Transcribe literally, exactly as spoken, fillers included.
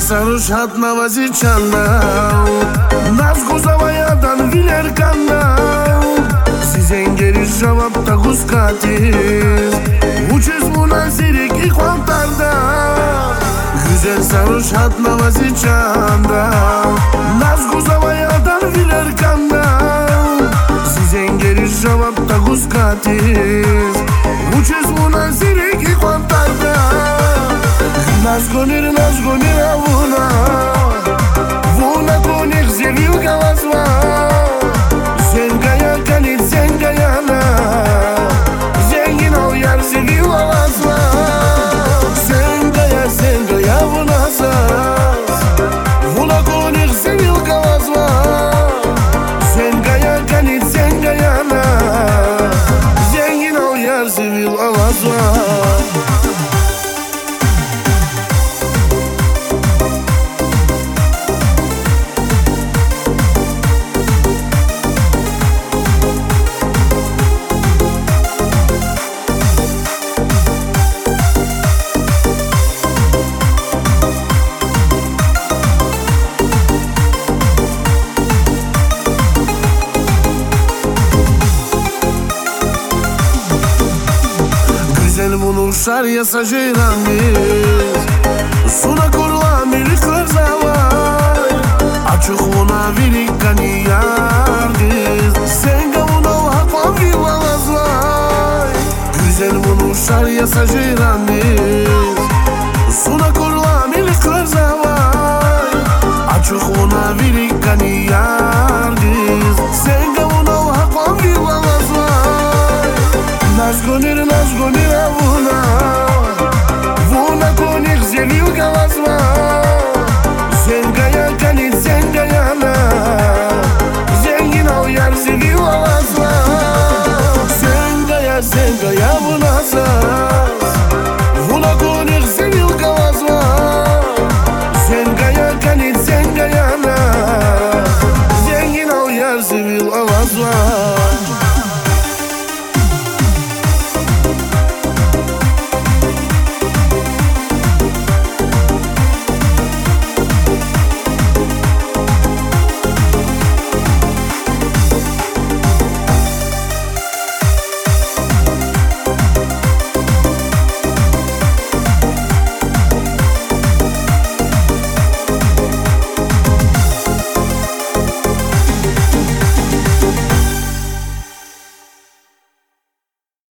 s-a rușat, n-a zicandau Nas guzava jadan viler kandau Si zengeri shava ta guskatis Uçes munan sirik i kvantarda Güzel sarhoş n-a zicandau Nas guzava jadan viler kandau Si zengeri shava ta guskatis Uçes munan sirik i kvantarda Nas gonir, nas gonir a vuna Vuna konir zevil galazva Zengaya kanit zengayana Zengin ol yar zevil alazva Zengaya zengaya vuna saz Vuna konir zevil galazva Zengaya kanit zengayana Zengin ol yar zevil alazva Bunu şarja sa žiramis Suna kurla milik rzavaj A čuhuna velika ni yardiz Senga bunu hakvan vila lazvaj Güzel bunu şarja sa žiramis Suna kurla milik rzavaj A čuhuna velika ni yardiz Senga